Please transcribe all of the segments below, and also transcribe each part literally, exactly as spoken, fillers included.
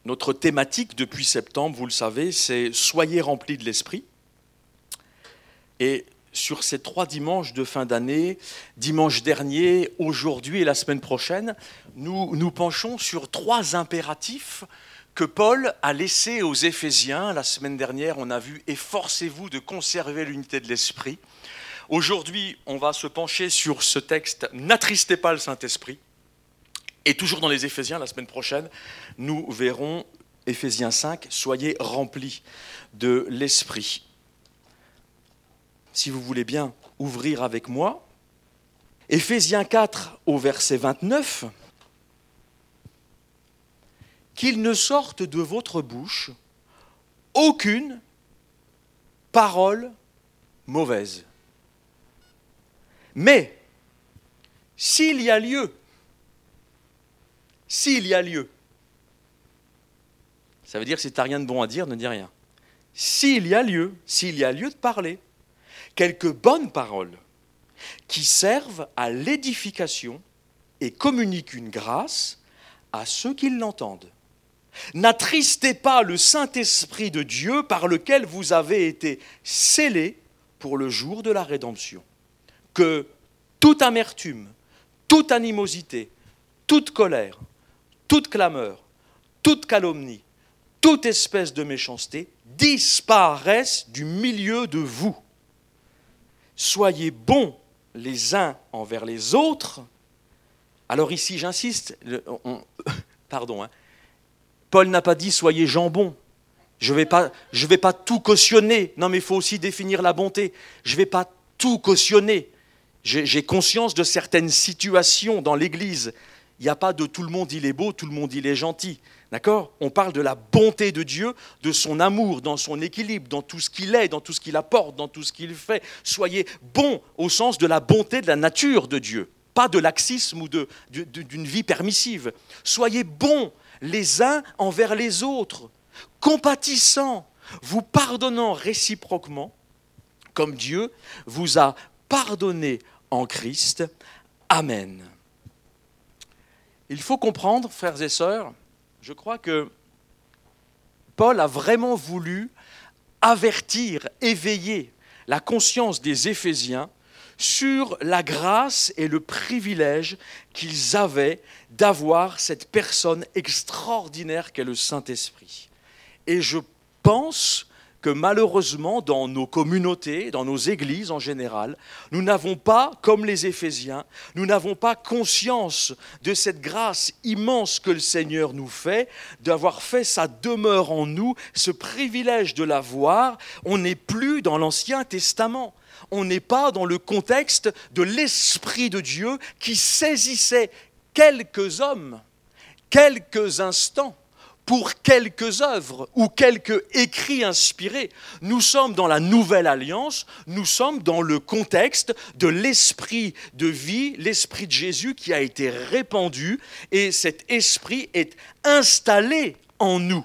Notre thématique depuis septembre, vous le savez, c'est « Soyez remplis de l'Esprit ». Et sur ces trois dimanches de fin d'année, dimanche dernier, aujourd'hui et la semaine prochaine, nous nous penchons sur trois impératifs que Paul a laissés aux Éphésiens. La semaine dernière, on a vu « Efforcez-vous de conserver l'unité de l'Esprit ». Aujourd'hui, on va se pencher sur ce texte « N'attristez pas le Saint-Esprit ». Et toujours dans les Éphésiens, la semaine prochaine, nous verrons Éphésiens cinq, « Soyez remplis de l'Esprit ». Si vous voulez bien ouvrir avec moi, Éphésiens quatre au verset vingt-neuf, « Qu'il ne sorte de votre bouche aucune parole mauvaise. Mais s'il y a lieu, s'il y a lieu, ça veut dire que si tu n'as rien de bon à dire, ne dis rien. S'il y a lieu, s'il y a lieu de parler, quelques bonnes paroles qui servent à l'édification et communiquent une grâce à ceux qui l'entendent. N'attristez pas le Saint-Esprit de Dieu par lequel vous avez été scellés pour le jour de la rédemption. Que toute amertume, toute animosité, toute colère, toute clameur, toute calomnie, toute espèce de méchanceté disparaissent du milieu de vous. Soyez bons les uns envers les autres. Alors ici, j'insiste, on, pardon, hein, Paul n'a pas dit « soyez jambon ». Je ne vais pas, je vais pas tout cautionner. Non, mais il faut aussi définir la bonté. Je ne vais pas tout cautionner. J'ai, j'ai conscience de certaines situations dans l'Église. Il n'y a pas de tout le monde il est beau, tout le monde il est gentil. D'accord ? On parle de la bonté de Dieu, de son amour, dans son équilibre, dans tout ce qu'il est, dans tout ce qu'il apporte, dans tout ce qu'il fait. Soyez bons au sens de la bonté de la nature de Dieu, pas de laxisme ou de, de, d'une vie permissive. Soyez bons les uns envers les autres, compatissants, vous pardonnant réciproquement, comme Dieu vous a pardonné en Christ. Amen. Il faut comprendre, frères et sœurs, je crois que Paul a vraiment voulu avertir, éveiller la conscience des Éphésiens sur la grâce et le privilège qu'ils avaient d'avoir cette personne extraordinaire qu'est le Saint-Esprit. Et je pense que malheureusement, dans nos communautés, dans nos églises en général, nous n'avons pas, comme les Éphésiens, nous n'avons pas conscience de cette grâce immense que le Seigneur nous fait, d'avoir fait sa demeure en nous, ce privilège de l'avoir. On n'est plus dans l'Ancien Testament. On n'est pas dans le contexte de l'Esprit de Dieu qui saisissait quelques hommes, quelques instants, pour quelques œuvres ou quelques écrits inspirés. Nous sommes dans la nouvelle alliance, nous sommes dans le contexte de l'esprit de vie, l'esprit de Jésus qui a été répandu et cet esprit est installé en nous.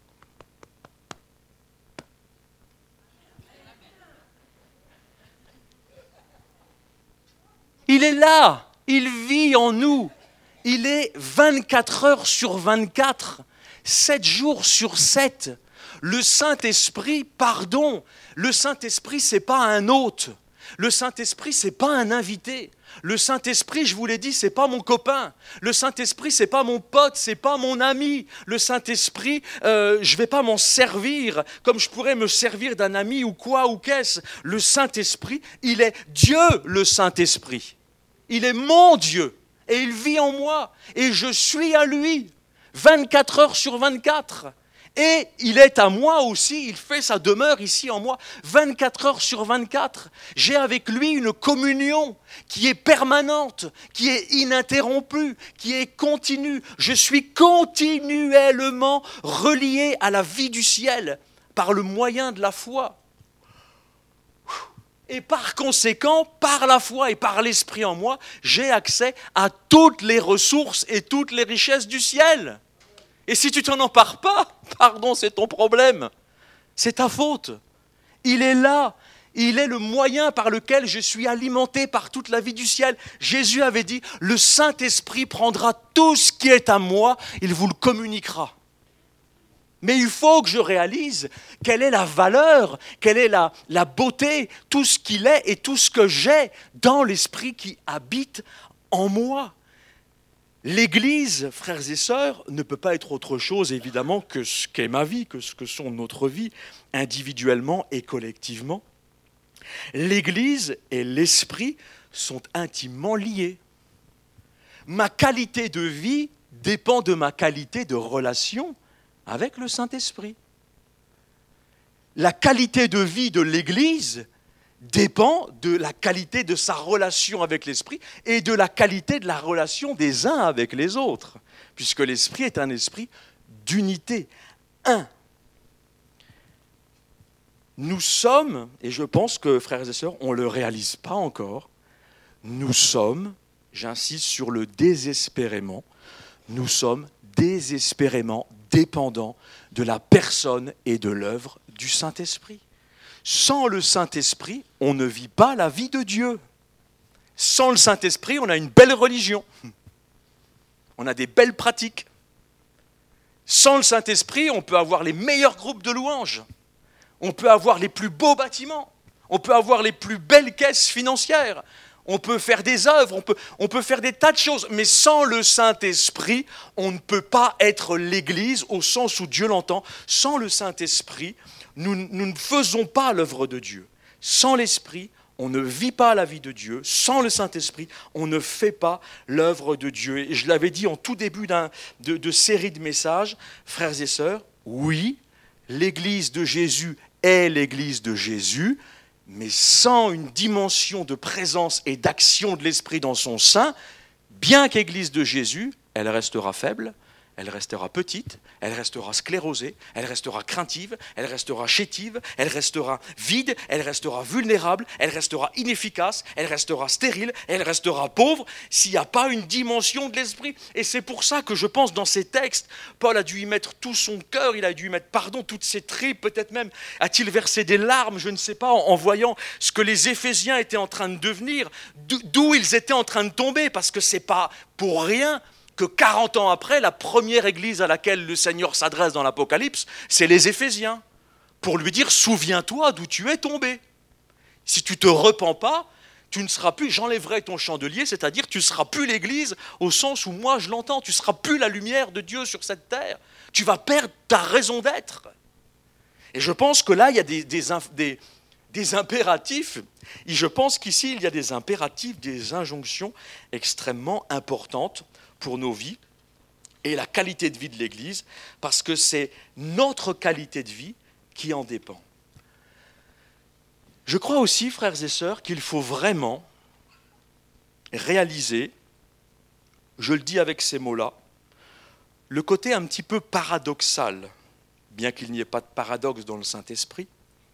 Il est là, il vit en nous, il est vingt-quatre heures sur vingt-quatre. Sept jours sur sept, le Saint-Esprit, pardon, le Saint-Esprit, ce n'est pas un hôte. Le Saint-Esprit, ce n'est pas un invité. Le Saint-Esprit, je vous l'ai dit, ce n'est pas mon copain. Le Saint-Esprit, ce n'est pas mon pote, ce n'est pas mon ami. Le Saint-Esprit, euh, je ne vais pas m'en servir comme je pourrais me servir d'un ami ou quoi ou qu'est-ce. Le Saint-Esprit, il est Dieu, le Saint-Esprit. Il est mon Dieu et il vit en moi et je suis à lui. vingt-quatre heures sur vingt-quatre. Et il est à moi aussi, il fait sa demeure ici en moi, vingt-quatre heures sur vingt-quatre. J'ai avec lui une communion qui est permanente, qui est ininterrompue, qui est continue. Je suis continuellement relié à la vie du ciel par le moyen de la foi. Et par conséquent, par la foi et par l'Esprit en moi, j'ai accès à toutes les ressources et toutes les richesses du ciel. Et si tu t'en empares pas, pardon, c'est ton problème. C'est ta faute. Il est là. Il est le moyen par lequel je suis alimenté par toute la vie du ciel. Jésus avait dit, le Saint-Esprit prendra tout ce qui est à moi, il vous le communiquera. Mais il faut que je réalise quelle est la valeur, quelle est la, la beauté, tout ce qu'il est et tout ce que j'ai dans l'esprit qui habite en moi. L'Église, frères et sœurs, ne peut pas être autre chose, évidemment, que ce qu'est ma vie, que ce que sont notre vie, individuellement et collectivement. L'Église et l'Esprit sont intimement liés. Ma qualité de vie dépend de ma qualité de relation avec le Saint-Esprit. La qualité de vie de l'Église dépend de la qualité de sa relation avec l'Esprit et de la qualité de la relation des uns avec les autres, puisque l'Esprit est un esprit d'unité, un. Nous sommes, et je pense que, frères et sœurs, on ne le réalise pas encore, nous sommes, j'insiste sur le désespérément, nous sommes désespérément dépendants de la personne et de l'œuvre du Saint-Esprit. Sans le Saint-Esprit, on ne vit pas la vie de Dieu. Sans le Saint-Esprit, on a une belle religion. On a des belles pratiques. Sans le Saint-Esprit, on peut avoir les meilleurs groupes de louanges. On peut avoir les plus beaux bâtiments. On peut avoir les plus belles caisses financières. On peut faire des œuvres, on peut, on peut faire des tas de choses. Mais sans le Saint-Esprit, on ne peut pas être l'Église au sens où Dieu l'entend. Sans le Saint-Esprit, nous, nous ne faisons pas l'œuvre de Dieu. Sans l'Esprit, on ne vit pas la vie de Dieu. Sans le Saint-Esprit, on ne fait pas l'œuvre de Dieu. Et je l'avais dit en tout début d'un, de, de série de messages, frères et sœurs, oui, l'Église de Jésus est l'Église de Jésus, mais sans une dimension de présence et d'action de l'Esprit dans son sein, bien qu'Église de Jésus, elle restera faible, elle restera petite, elle restera sclérosée, elle restera craintive, elle restera chétive, elle restera vide, elle restera vulnérable, elle restera inefficace, elle restera stérile, elle restera pauvre, s'il n'y a pas une dimension de l'esprit. Et c'est pour ça que je pense dans ces textes, Paul a dû y mettre tout son cœur, il a dû y mettre, pardon, toutes ses tripes, peut-être même a-t-il versé des larmes, je ne sais pas, en, en voyant ce que les Éphésiens étaient en train de devenir, d'où ils étaient en train de tomber, parce que ce n'est pas pour rien que quarante ans après, la première église à laquelle le Seigneur s'adresse dans l'Apocalypse, c'est les Éphésiens, pour lui dire « Souviens-toi d'où tu es tombé. Si tu ne te repens pas, tu ne seras plus, j'enlèverai ton chandelier, c'est-à-dire tu ne seras plus l'église au sens où moi je l'entends, tu ne seras plus la lumière de Dieu sur cette terre. Tu vas perdre ta raison d'être. » Et je pense que là, il y a des, des, des, des impératifs, et je pense qu'ici, il y a des impératifs, des injonctions extrêmement importantes pour nos vies et la qualité de vie de l'Église, parce que c'est notre qualité de vie qui en dépend. Je crois aussi, frères et sœurs, qu'il faut vraiment réaliser, je le dis avec ces mots-là, le côté un petit peu paradoxal, bien qu'il n'y ait pas de paradoxe dans le Saint-Esprit.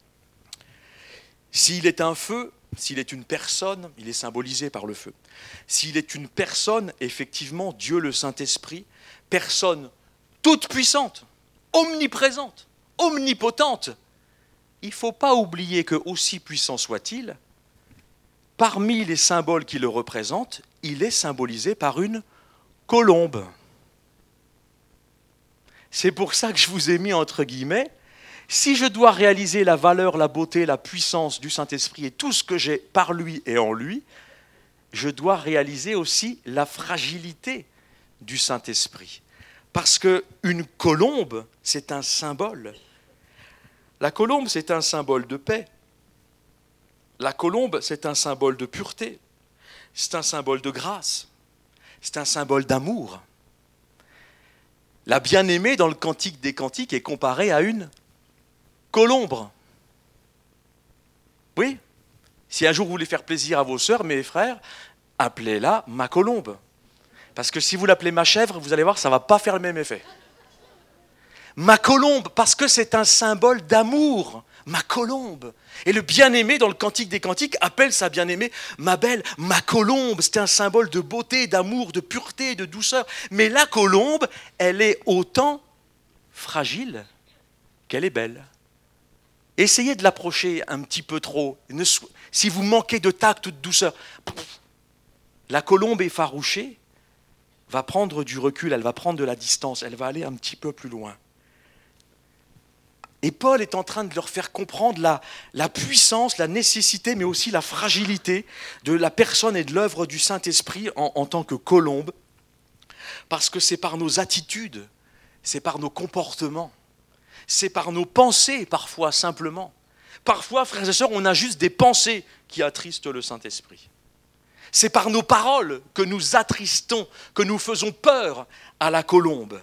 S'il est un feu, s'il est une personne, il est symbolisé par le feu. S'il est une personne, effectivement, Dieu le Saint-Esprit, personne toute puissante, omniprésente, omnipotente, il ne faut pas oublier que, aussi puissant soit-il, parmi les symboles qui le représentent, il est symbolisé par une colombe. C'est pour ça que je vous ai mis entre guillemets, si je dois réaliser la valeur, la beauté, la puissance du Saint-Esprit et tout ce que j'ai par lui et en lui, je dois réaliser aussi la fragilité du Saint-Esprit. Parce qu'une colombe, c'est un symbole. La colombe, c'est un symbole de paix. La colombe, c'est un symbole de pureté. C'est un symbole de grâce. C'est un symbole d'amour. La bien-aimée, dans le Cantique des Cantiques, est comparée à une colombe. Oui, si un jour vous voulez faire plaisir à vos sœurs, mes frères, appelez-la ma colombe. Parce que si vous l'appelez ma chèvre, vous allez voir, ça ne va pas faire le même effet. Ma colombe, parce que c'est un symbole d'amour. Ma colombe. Et le bien-aimé, dans le Cantique des Cantiques, appelle sa bien-aimée ma belle, ma colombe. C'est un symbole de beauté, d'amour, de pureté, de douceur. Mais la colombe, elle est autant fragile qu'elle est belle. Essayez de l'approcher un petit peu trop. Si vous manquez de tact ou de douceur, la colombe effarouchée va prendre du recul, elle va prendre de la distance, elle va aller un petit peu plus loin. Et Paul est en train de leur faire comprendre la, la puissance, la nécessité, mais aussi la fragilité de la personne et de l'œuvre du Saint-Esprit en, en tant que colombe. Parce que c'est par nos attitudes, c'est par nos comportements, c'est par nos pensées parfois simplement. Parfois, frères et sœurs, on a juste des pensées qui attristent le Saint-Esprit. C'est par nos paroles que nous attristons, que nous faisons peur à la colombe.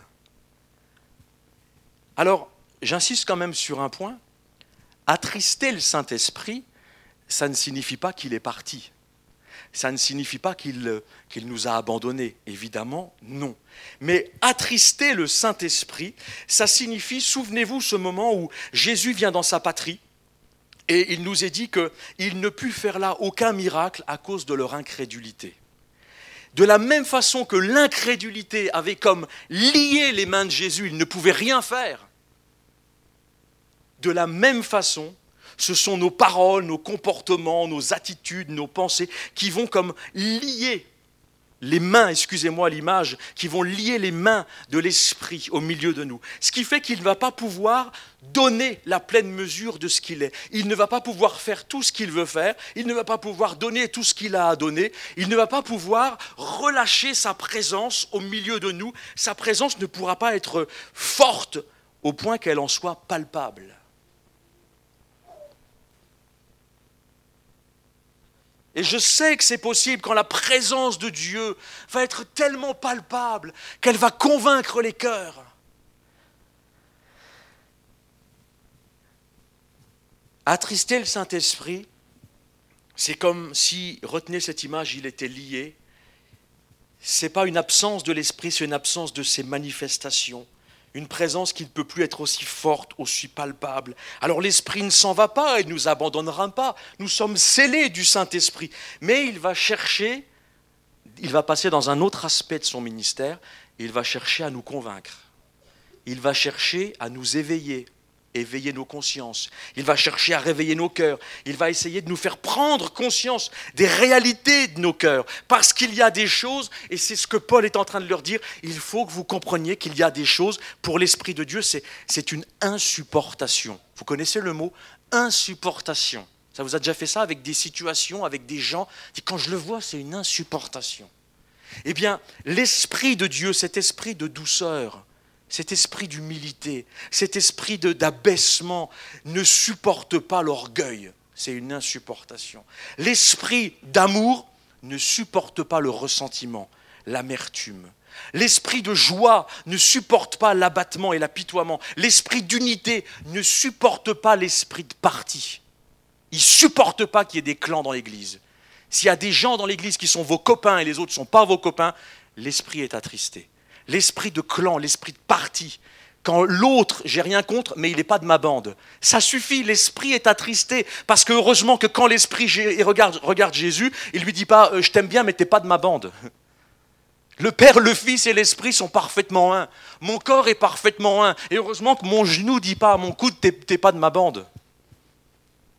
Alors, j'insiste quand même sur un point. Attrister le Saint-Esprit, ça ne signifie pas qu'il est parti. Ça ne signifie pas qu'il, qu'il nous a abandonnés. Évidemment, non. Mais attrister le Saint-Esprit, ça signifie, souvenez-vous, ce moment où Jésus vient dans sa patrie et il nous est dit qu'il ne put faire là aucun miracle à cause de leur incrédulité. De la même façon que l'incrédulité avait comme lié les mains de Jésus, il ne pouvait rien faire. De la même façon, ce sont nos paroles, nos comportements, nos attitudes, nos pensées qui vont comme lier les mains, excusez-moi l'image, qui vont lier les mains de l'Esprit au milieu de nous. Ce qui fait qu'il ne va pas pouvoir donner la pleine mesure de ce qu'il est. Il ne va pas pouvoir faire tout ce qu'il veut faire. Il ne va pas pouvoir donner tout ce qu'il a à donner. Il ne va pas pouvoir relâcher sa présence au milieu de nous. Sa présence ne pourra pas être forte au point qu'elle en soit palpable. Et je sais que c'est possible quand la présence de Dieu va être tellement palpable qu'elle va convaincre les cœurs. Attrister le Saint-Esprit, c'est comme si, retenez cette image, il était lié. Ce n'est pas une absence de l'Esprit, c'est une absence de ses manifestations. Une présence qui ne peut plus être aussi forte, aussi palpable. Alors l'Esprit ne s'en va pas, il ne nous abandonnera pas. Nous sommes scellés du Saint-Esprit. Mais il va chercher, il va passer dans un autre aspect de son ministère, il va chercher à nous convaincre. Il va chercher à nous éveiller, éveiller nos consciences. Il va chercher à réveiller nos cœurs. Il va essayer de nous faire prendre conscience des réalités de nos cœurs. Parce qu'il y a des choses, et c'est ce que Paul est en train de leur dire, il faut que vous compreniez qu'il y a des choses, pour l'Esprit de Dieu, c'est, c'est une insupportation. Vous connaissez le mot insupportation. Ça vous a déjà fait ça avec des situations, avec des gens, quand je le vois, c'est une insupportation. Eh bien, l'Esprit de Dieu, cet esprit de douceur, cet esprit d'humilité, cet esprit de, d'abaissement ne supporte pas l'orgueil. C'est une insupportation. L'esprit d'amour ne supporte pas le ressentiment, l'amertume. L'esprit de joie ne supporte pas l'abattement et l'apitoiement. L'esprit d'unité ne supporte pas l'esprit de parti. Il ne supporte pas qu'il y ait des clans dans l'église. S'il y a des gens dans l'église qui sont vos copains et les autres ne sont pas vos copains, l'esprit est attristé. L'esprit de clan, l'esprit de parti. Quand l'autre, j'ai rien contre, mais il n'est pas de ma bande. Ça suffit, l'esprit est attristé. Parce que heureusement que quand l'esprit regarde, regarde Jésus, il ne lui dit pas euh, « je t'aime bien, mais tu n'es pas de ma bande ». Le Père, le Fils et l'Esprit sont parfaitement un. Mon corps est parfaitement un. Et heureusement que mon genou ne dit pas à mon coude « tu n'es pas de ma bande ». Ok ?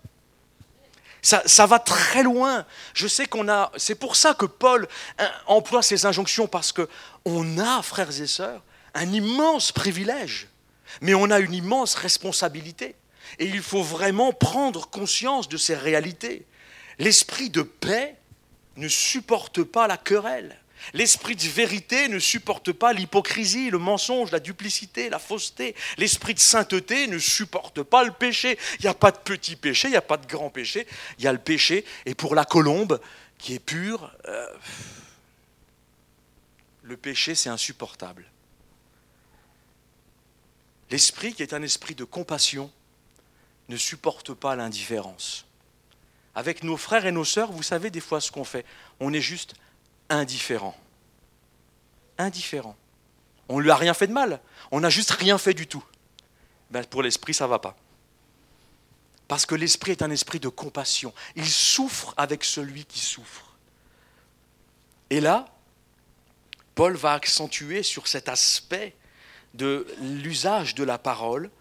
Ça, ça va très loin. Je sais qu'on a. C'est pour ça que Paul emploie ces injonctions, parce qu'on a, frères et sœurs, un immense privilège, mais on a une immense responsabilité. Et il faut vraiment prendre conscience de ces réalités. L'esprit de paix ne supporte pas la querelle. L'esprit de vérité ne supporte pas l'hypocrisie, le mensonge, la duplicité, la fausseté. L'esprit de sainteté ne supporte pas le péché. Il n'y a pas de petit péché, il n'y a pas de grand péché. Il y a le péché. Et pour la colombe, qui est pure, euh, le péché, c'est insupportable. L'esprit, qui est un esprit de compassion, ne supporte pas l'indifférence. Avec nos frères et nos sœurs, vous savez des fois ce qu'on fait. On est juste indifférent. Indifférent. On ne lui a rien fait de mal. On n'a juste rien fait du tout. Ben, pour l'esprit, ça ne va pas. Parce que l'esprit est un esprit de compassion. Il souffre avec celui qui souffre. Et là, Paul va accentuer sur cet aspect de l'usage de la parole.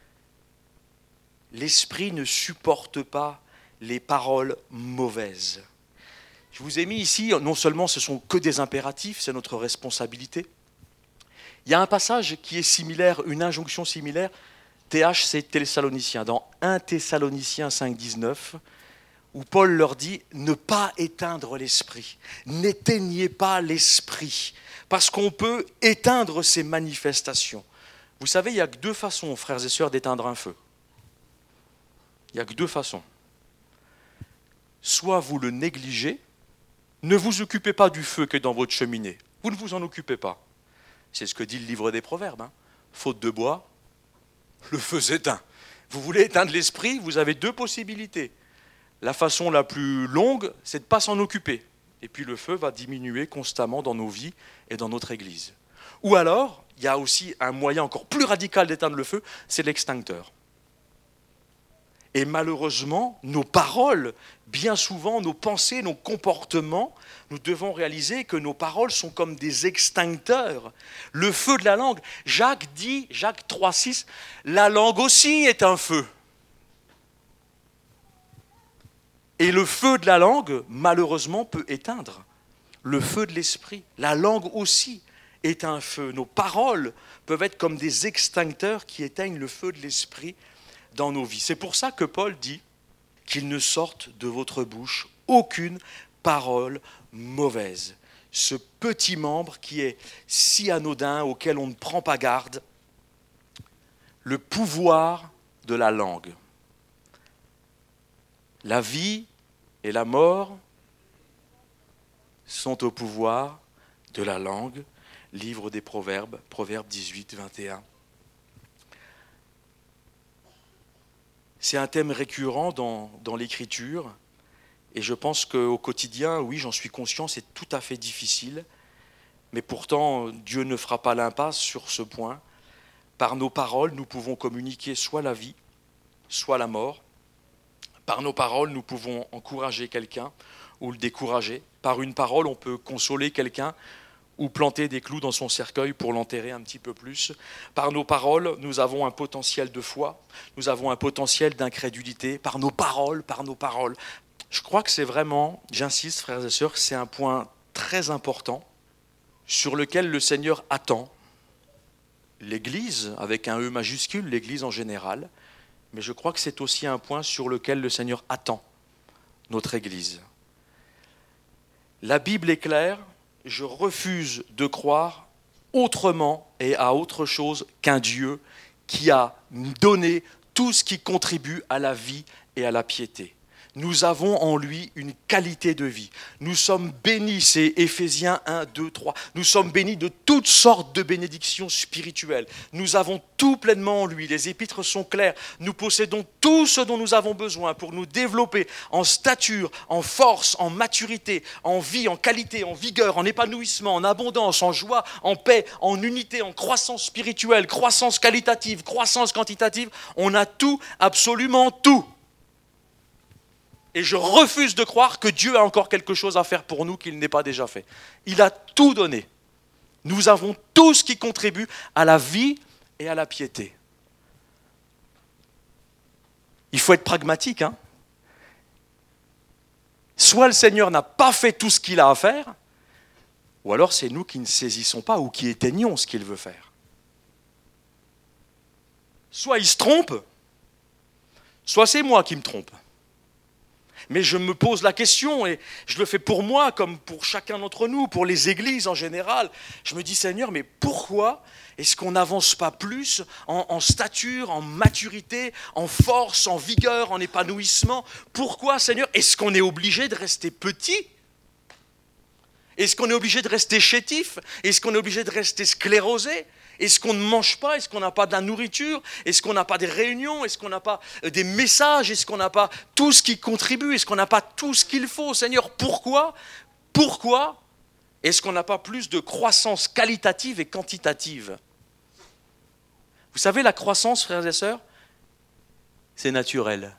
L'esprit ne supporte pas les paroles mauvaises. Je vous ai mis ici, non seulement ce sont que des impératifs, c'est notre responsabilité, Il y a un passage qui est similaire, une injonction similaire, T H, c'est Thessaloniciens, dans un Thessaloniciens cinq, dix-neuf, où Paul leur dit « Ne pas éteindre l'esprit, n'éteignez pas l'esprit ». Parce qu'on peut éteindre ces manifestations. Vous savez, il n'y a que deux façons, frères et sœurs, d'éteindre un feu. Il n'y a que deux façons. Soit vous le négligez, ne vous occupez pas du feu qui est dans votre cheminée. Vous ne vous en occupez pas. C'est ce que dit le livre des Proverbes. Hein. Faute de bois, le feu s'éteint. Vous voulez éteindre l'esprit, vous avez deux possibilités. La façon la plus longue, c'est de ne pas s'en occuper. Et puis le feu va diminuer constamment dans nos vies et dans notre Église. Ou alors, il y a aussi un moyen encore plus radical d'éteindre le feu, c'est l'extincteur. Et malheureusement, nos paroles, bien souvent, nos pensées, nos comportements, nous devons réaliser que nos paroles sont comme des extincteurs. Le feu de la langue, Jacques dit, Jacques trois, six, la langue aussi est un feu. Et le feu de la langue, malheureusement, peut éteindre le feu de l'esprit. La langue aussi est un feu. Nos paroles peuvent être comme des extincteurs qui éteignent le feu de l'esprit dans nos vies. C'est pour ça que Paul dit qu'il ne sorte de votre bouche aucune parole mauvaise. Ce petit membre qui est si anodin, auquel on ne prend pas garde, le pouvoir de la langue. La vie et la mort sont au pouvoir de la langue. Livre des Proverbes, Proverbes dix-huit, vingt et un. C'est un thème récurrent dans, dans l'Écriture, et je pense qu'au quotidien, oui, j'en suis conscient, c'est tout à fait difficile, mais pourtant, Dieu ne fera pas l'impasse sur ce point. Par nos paroles, nous pouvons communiquer soit la vie, soit la mort. Par nos paroles, nous pouvons encourager quelqu'un ou le décourager. Par une parole, on peut consoler quelqu'un ou planter des clous dans son cercueil pour l'enterrer un petit peu plus. Par nos paroles, nous avons un potentiel de foi, nous avons un potentiel d'incrédulité. Par nos paroles, par nos paroles. Je crois que c'est vraiment, j'insiste frères et sœurs, c'est un point très important sur lequel le Seigneur attend l'Église, avec un E majuscule, l'Église en général, mais je crois que c'est aussi un point sur lequel le Seigneur attend notre Église. La Bible est claire, je refuse de croire autrement et à autre chose qu'un Dieu qui a donné tout ce qui contribue à la vie et à la piété. Nous avons en lui une qualité de vie. Nous sommes bénis, c'est Éphésiens un, deux, trois. Nous sommes bénis de toutes sortes de bénédictions spirituelles. Nous avons tout pleinement en lui. Les épîtres sont claires. Nous possédons tout ce dont nous avons besoin pour nous développer en stature, en force, en maturité, en vie, en qualité, en vigueur, en épanouissement, en abondance, en joie, en paix, en unité, en croissance spirituelle, croissance qualitative, croissance quantitative. On a tout, absolument tout. Et je refuse de croire que Dieu a encore quelque chose à faire pour nous qu'il n'ait pas déjà fait. Il a tout donné. Nous avons tout ce qui contribue à la vie et à la piété. Il faut être pragmatique. Hein. Soit le Seigneur n'a pas fait tout ce qu'il a à faire, ou alors c'est nous qui ne saisissons pas ou qui éteignons ce qu'il veut faire. Soit il se trompe, soit c'est moi qui me trompe. Mais je me pose la question, et je le fais pour moi comme pour chacun d'entre nous, pour les églises en général. Je me dis, Seigneur, mais pourquoi est-ce qu'on n'avance pas plus en, en stature, en maturité, en force, en vigueur, en épanouissement? Pourquoi, Seigneur, est-ce qu'on est obligé de rester petit? Est-ce qu'on est obligé de rester chétif? Est-ce qu'on est obligé de rester sclérosé? Est-ce qu'on ne mange pas? Est-ce qu'on n'a pas de la nourriture? Est-ce qu'on n'a pas des réunions? Est-ce qu'on n'a pas des messages? Est-ce qu'on n'a pas tout ce qui contribue? Est-ce qu'on n'a pas tout ce qu'il faut? Seigneur, pourquoi? Pourquoi est-ce qu'on n'a pas plus de croissance qualitative et quantitative? Vous savez, la croissance, frères et sœurs, c'est naturel.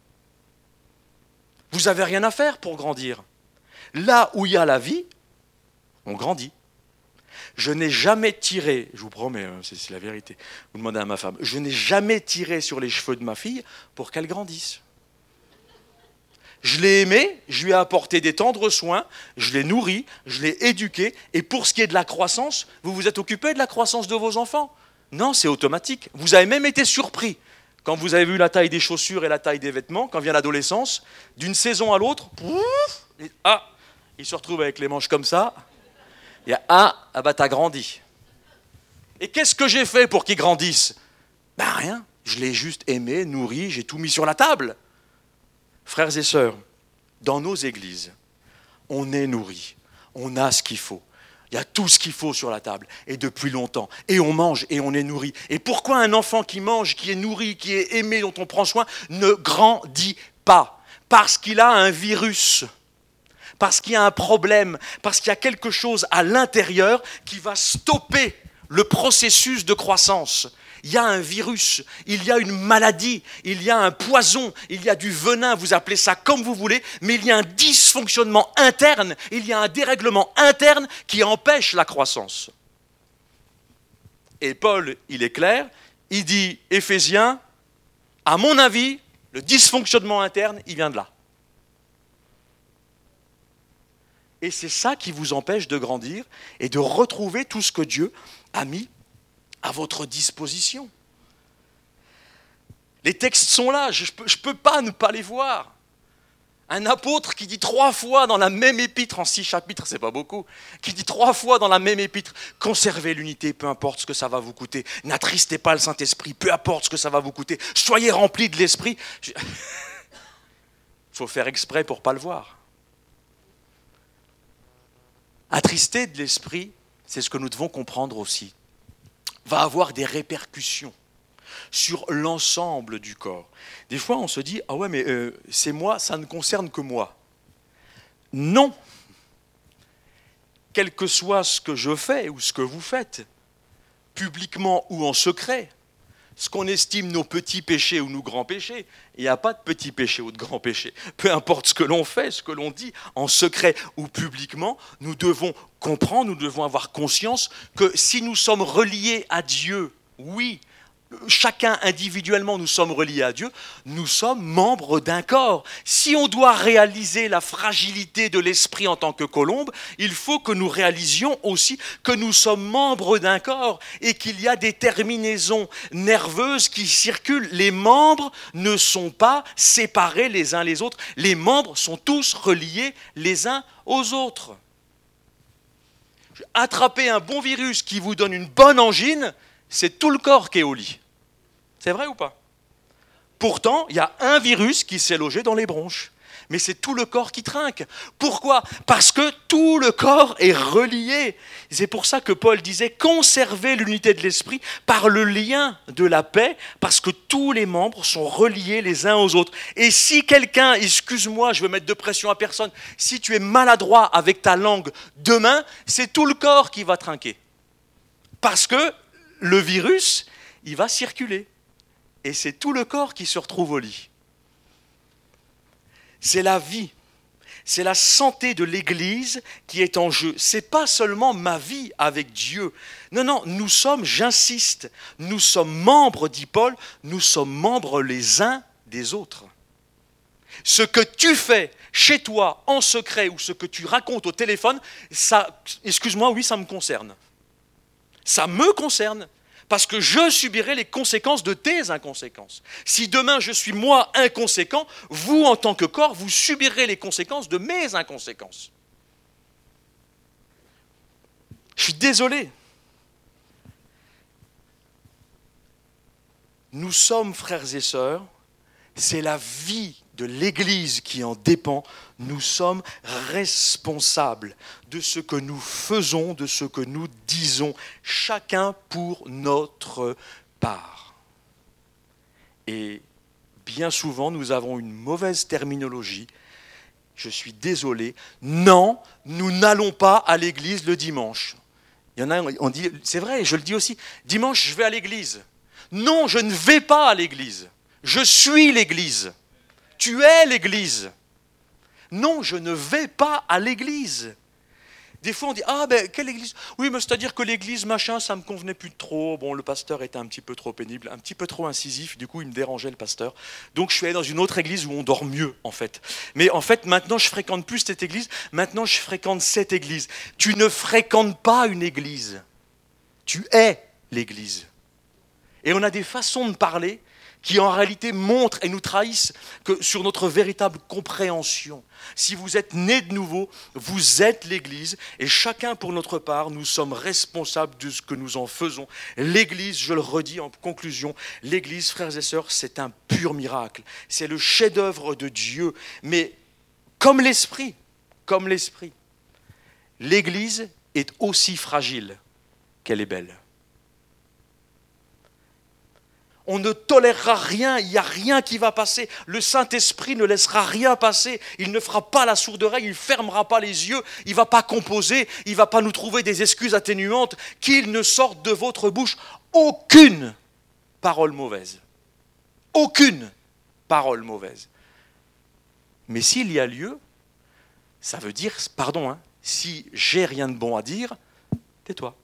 Vous n'avez rien à faire pour grandir. Là où il y a la vie, on grandit. Je n'ai jamais tiré, je vous promets, c'est, c'est la vérité, vous demandez à ma femme, je n'ai jamais tiré sur les cheveux de ma fille pour qu'elle grandisse. Je l'ai aimé, je lui ai apporté des tendres soins, je l'ai nourri, je l'ai éduqué. Et pour ce qui est de la croissance, vous vous êtes occupé de la croissance de vos enfants? Non, c'est automatique. Vous avez même été surpris quand vous avez vu la taille des chaussures et la taille des vêtements, quand vient l'adolescence, d'une saison à l'autre, pouf, ah, il se retrouve avec les manches comme ça. Il y a ah, ah bah t'as grandi. Et qu'est-ce que j'ai fait pour qu'il grandisse? Ben rien, je l'ai juste aimé, nourri, j'ai tout mis sur la table. Frères et sœurs, dans nos églises, on est nourri, on a ce qu'il faut. Il y a tout ce qu'il faut sur la table, et depuis longtemps. Et on mange, et on est nourri. Et pourquoi un enfant qui mange, qui est nourri, qui est aimé, dont on prend soin, ne grandit pas? Parce qu'il a un virus, parce qu'il y a un problème, parce qu'il y a quelque chose à l'intérieur qui va stopper le processus de croissance. Il y a un virus, il y a une maladie, il y a un poison, il y a du venin, vous appelez ça comme vous voulez, mais il y a un dysfonctionnement interne, il y a un dérèglement interne qui empêche la croissance. Et Paul, il est clair, il dit, Éphésiens, à mon avis, le dysfonctionnement interne, il vient de là. Et c'est ça qui vous empêche de grandir et de retrouver tout ce que Dieu a mis à votre disposition. Les textes sont là, je ne peux, je peux pas ne pas les voir. Un apôtre qui dit trois fois dans la même épître, en six chapitres, c'est pas beaucoup, qui dit trois fois dans la même épître, conservez l'unité, peu importe ce que ça va vous coûter, n'attristez pas le Saint-Esprit, peu importe ce que ça va vous coûter, soyez remplis de l'Esprit. Il faut faire exprès pour ne pas le voir. Attrister de l'Esprit, c'est ce que nous devons comprendre aussi, va avoir des répercussions sur l'ensemble du corps. Des fois, on se dit « Ah ouais, mais euh, c'est moi, ça ne concerne que moi. » Non. Quel que soit ce que je fais ou ce que vous faites, publiquement ou en secret, ce qu'on estime nos petits péchés ou nos grands péchés, il n'y a pas de petits péchés ou de grands péchés. Peu importe ce que l'on fait, ce que l'on dit, en secret ou publiquement, nous devons comprendre, nous devons avoir conscience que si nous sommes reliés à Dieu, oui, chacun individuellement nous sommes reliés à Dieu, nous sommes membres d'un corps. Si on doit réaliser la fragilité de l'esprit en tant que colombe, il faut que nous réalisions aussi que nous sommes membres d'un corps et qu'il y a des terminaisons nerveuses qui circulent. Les membres ne sont pas séparés les uns les autres. Les membres sont tous reliés les uns aux autres. Attraper un bon virus qui vous donne une bonne angine, c'est tout le corps qui est au lit. C'est vrai ou pas? Pourtant, il y a un virus qui s'est logé dans les bronches. Mais c'est tout le corps qui trinque. Pourquoi? Parce que tout le corps est relié. C'est pour ça que Paul disait « Conservez l'unité de l'esprit par le lien de la paix, parce que tous les membres sont reliés les uns aux autres. » Et si quelqu'un, excuse-moi, je veux mettre de pression à personne, si tu es maladroit avec ta langue demain, c'est tout le corps qui va trinquer. Parce que le virus, il va circuler. Et c'est tout le corps qui se retrouve au lit. C'est la vie, c'est la santé de l'Église qui est en jeu. Ce n'est pas seulement ma vie avec Dieu. Non, non, nous sommes, j'insiste, nous sommes membres, dit Paul, nous sommes membres les uns des autres. Ce que tu fais chez toi, en secret, ou ce que tu racontes au téléphone, ça, excuse-moi, oui, ça me concerne. Ça me concerne. Parce que je subirai les conséquences de tes inconséquences. Si demain je suis moi inconséquent, vous en tant que corps, vous subirez les conséquences de mes inconséquences. Je suis désolé. Nous sommes frères et sœurs, c'est la vie de l'Église qui en dépend. Nous sommes responsables de ce que nous faisons, de ce que nous disons, chacun pour notre part. Et bien souvent, nous avons une mauvaise terminologie. Je suis désolé. Non, nous n'allons pas à l'église le dimanche. Il y en a, on dit, c'est vrai, je le dis aussi, dimanche, je vais à l'église. Non, je ne vais pas à l'église. Je suis l'église. Tu es l'église. Non, je ne vais pas à l'église. Des fois, on dit, ah ben, quelle église? Oui, mais c'est-à-dire que l'église, machin, ça me convenait plus trop. Bon, le pasteur était un petit peu trop pénible, un petit peu trop incisif. Du coup, il me dérangeait, le pasteur. Donc, je suis allé dans une autre église où on dort mieux, en fait. Mais en fait, maintenant, je fréquente plus cette église. Maintenant, je fréquente cette église. Tu ne fréquentes pas une église. Tu es l'église. Et on a des façons de parler qui en réalité montrent et nous trahissent que sur notre véritable compréhension. Si vous êtes né de nouveau, vous êtes l'Église, et chacun pour notre part, nous sommes responsables de ce que nous en faisons. L'Église, je le redis en conclusion, l'Église, frères et sœurs, c'est un pur miracle. C'est le chef-d'œuvre de Dieu. Mais comme l'Esprit, comme l'Esprit, l'Église est aussi fragile qu'elle est belle. On ne tolérera rien, il n'y a rien qui va passer. Le Saint-Esprit ne laissera rien passer. Il ne fera pas la sourde oreille, il ne fermera pas les yeux, il ne va pas composer, il ne va pas nous trouver des excuses atténuantes, qu'il ne sorte de votre bouche aucune parole mauvaise. Aucune parole mauvaise. Mais s'il y a lieu, ça veut dire, pardon, hein, si j'ai rien de bon à dire, tais-toi.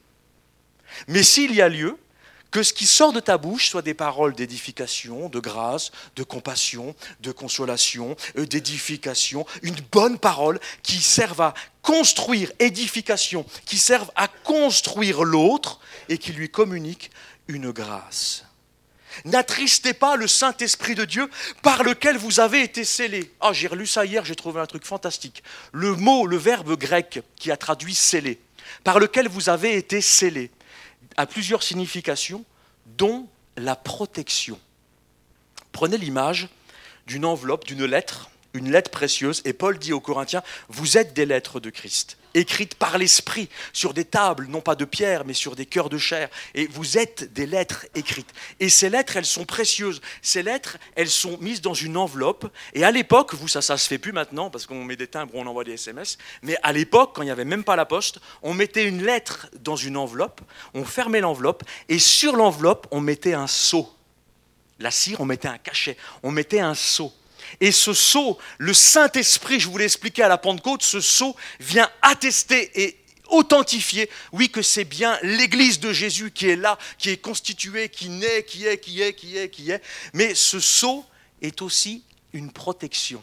Mais s'il y a lieu, que ce qui sort de ta bouche soit des paroles d'édification, de grâce, de compassion, de consolation, d'édification, une bonne parole qui serve à construire, édification, qui serve à construire l'autre et qui lui communique une grâce. N'attristez pas le Saint-Esprit de Dieu par lequel vous avez été scellés. Ah, j'ai relu ça hier, j'ai trouvé un truc fantastique. Le mot, le verbe grec qui a traduit scellé, par lequel vous avez été scellés, a plusieurs significations, dont la protection. Prenez l'image d'une enveloppe, d'une lettre, une lettre précieuse, et Paul dit aux Corinthiens, vous êtes des lettres de Christ, écrites par l'Esprit, sur des tables, non pas de pierre, mais sur des cœurs de chair, et vous êtes des lettres écrites. Et ces lettres, elles sont précieuses. Ces lettres, elles sont mises dans une enveloppe, et à l'époque, vous, ça, ça se fait plus maintenant, parce qu'on met des timbres, on envoie des S M S, mais à l'époque, quand il n'y avait même pas la poste, on mettait une lettre dans une enveloppe, on fermait l'enveloppe, et sur l'enveloppe, on mettait un sceau. La cire, on mettait un cachet, on mettait un sceau. Et ce sceau, le Saint-Esprit, je vous l'ai expliqué à la Pentecôte, ce sceau vient attester et authentifier, oui, que c'est bien l'Église de Jésus qui est là, qui est constituée, qui naît, qui est, qui est, qui est, qui est. Mais ce sceau est aussi une protection.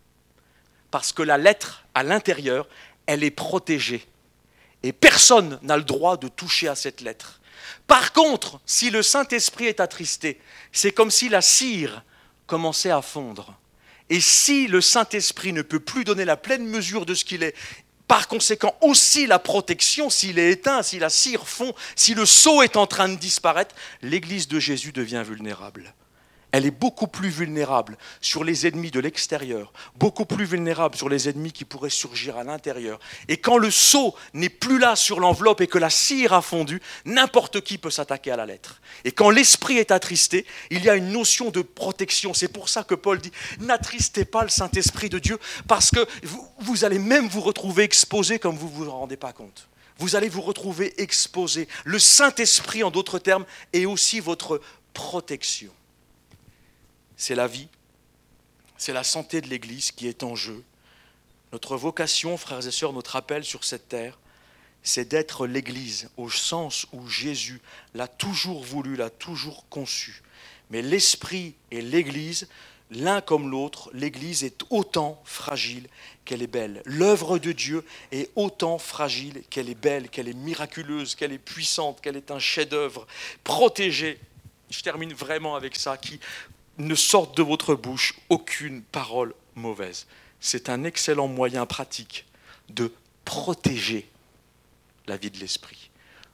Parce que la lettre, à l'intérieur, elle est protégée. Et personne n'a le droit de toucher à cette lettre. Par contre, si le Saint-Esprit est attristé, c'est comme si la cire commençait à fondre. Et si le Saint-Esprit ne peut plus donner la pleine mesure de ce qu'il est, par conséquent aussi la protection, s'il est éteint, si la cire fond, si le sceau est en train de disparaître, l'Église de Jésus devient vulnérable. Elle est beaucoup plus vulnérable sur les ennemis de l'extérieur, beaucoup plus vulnérable sur les ennemis qui pourraient surgir à l'intérieur. Et quand le sceau n'est plus là sur l'enveloppe et que la cire a fondu, n'importe qui peut s'attaquer à la lettre. Et quand l'esprit est attristé, il y a une notion de protection. C'est pour ça que Paul dit, n'attristez pas le Saint-Esprit de Dieu, parce que vous, vous allez même vous retrouver exposé comme vous ne vous en rendez pas compte. Vous allez vous retrouver exposé. Le Saint-Esprit, en d'autres termes, est aussi votre protection. C'est la vie, c'est la santé de l'Église qui est en jeu. Notre vocation, frères et sœurs, notre appel sur cette terre, c'est d'être l'Église au sens où Jésus l'a toujours voulu, l'a toujours conçu. Mais l'Esprit et l'Église, l'un comme l'autre, l'Église est autant fragile qu'elle est belle. L'œuvre de Dieu est autant fragile qu'elle est belle, qu'elle est miraculeuse, qu'elle est puissante, qu'elle est un chef-d'œuvre protégé. Je termine vraiment avec ça, qui ne sorte de votre bouche aucune parole mauvaise. C'est un excellent moyen pratique de protéger la vie de l'esprit.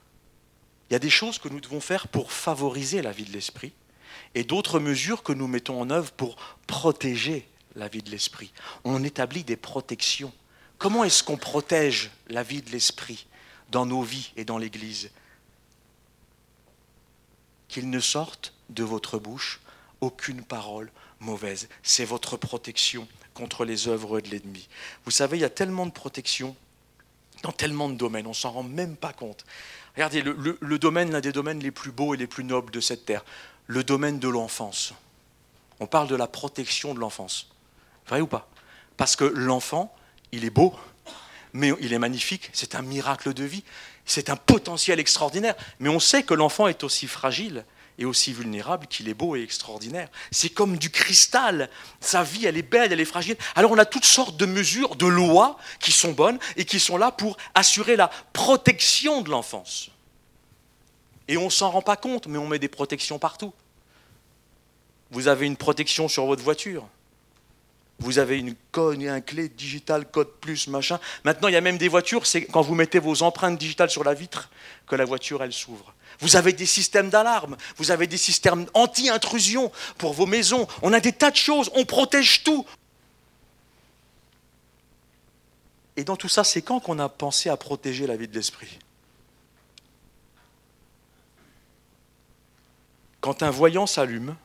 Il y a des choses que nous devons faire pour favoriser la vie de l'esprit et d'autres mesures que nous mettons en œuvre pour protéger la vie de l'esprit. On établit des protections. Comment est-ce qu'on protège la vie de l'esprit dans nos vies et dans l'Église? Qu'il ne sorte de votre bouche aucune parole mauvaise. C'est votre protection contre les œuvres de l'ennemi. Vous savez, il y a tellement de protection dans tellement de domaines, on ne s'en rend même pas compte. Regardez, le, le, le domaine, l'un des domaines les plus beaux et les plus nobles de cette terre, le domaine de l'enfance. On parle de la protection de l'enfance. Vrai ou pas? Parce que l'enfant, il est beau, mais il est magnifique, c'est un miracle de vie, c'est un potentiel extraordinaire. Mais on sait que l'enfant est aussi fragile et aussi vulnérable qu'il est beau et extraordinaire. C'est comme du cristal, sa vie elle est belle, elle est fragile. Alors on a toutes sortes de mesures, de lois qui sont bonnes et qui sont là pour assurer la protection de l'enfance. Et on ne s'en rend pas compte, mais on met des protections partout. Vous avez une protection sur votre voiture. Vous avez une code, un clé digital, code plus, machin. Maintenant, il y a même des voitures, c'est quand vous mettez vos empreintes digitales sur la vitre que la voiture, elle s'ouvre. Vous avez des systèmes d'alarme, vous avez des systèmes anti-intrusion pour vos maisons. On a des tas de choses, on protège tout. Et dans tout ça, c'est quand qu'on a pensé à protéger la vie de l'esprit? Quand un voyant s'allume,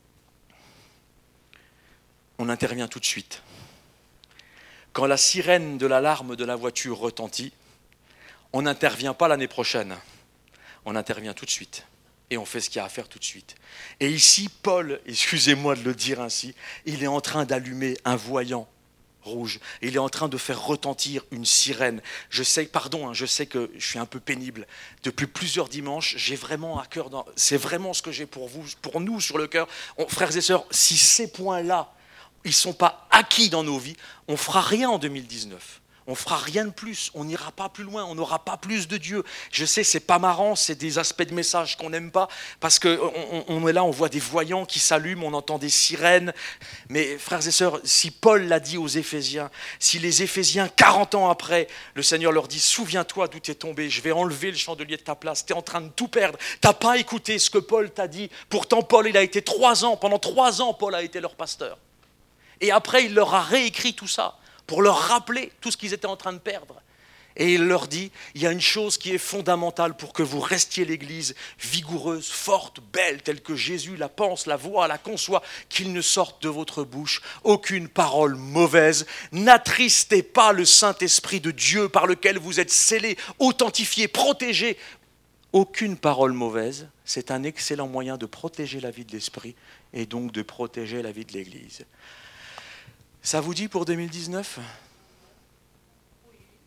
on intervient tout de suite. Quand la sirène de l'alarme de la voiture retentit, on n'intervient pas l'année prochaine, on intervient tout de suite. Et on fait ce qu'il y a à faire tout de suite. Et ici, Paul, excusez-moi de le dire ainsi, il est en train d'allumer un voyant rouge. Il est en train de faire retentir une sirène. Je sais, pardon, hein, je sais que je suis un peu pénible. Depuis plusieurs dimanches, j'ai vraiment à cœur, dans, c'est vraiment ce que j'ai pour vous, pour nous sur le cœur. On, frères et sœurs, si ces points-là, ils ne sont pas acquis dans nos vies, on ne fera rien en deux mille dix-neuf. On ne fera rien de plus, on n'ira pas plus loin, on n'aura pas plus de Dieu. Je sais, c'est pas marrant, c'est des aspects de message qu'on n'aime pas, parce qu'on on est là, on voit des voyants qui s'allument, on entend des sirènes. Mais frères et sœurs, si Paul l'a dit aux Éphésiens, si les Éphésiens, quarante ans après, le Seigneur leur dit « Souviens-toi d'où tu es tombé, je vais enlever le chandelier de ta place, tu es en train de tout perdre, tu n'as pas écouté ce que Paul t'a dit. » Pourtant, Paul, il a été trois ans, pendant trois ans, Paul a été leur pasteur. Et après, il leur a réécrit tout ça, pour leur rappeler tout ce qu'ils étaient en train de perdre. Et il leur dit, il y a une chose qui est fondamentale pour que vous restiez l'Église vigoureuse, forte, belle, telle que Jésus la pense, la voit, la conçoit, qu'il ne sorte de votre bouche aucune parole mauvaise. N'attristez pas le Saint-Esprit de Dieu par lequel vous êtes scellés, authentifiés, protégés. Aucune parole mauvaise, c'est un excellent moyen de protéger la vie de l'Esprit et donc de protéger la vie de l'Église. Ça vous dit pour deux mille dix-neuf ?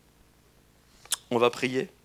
On va prier.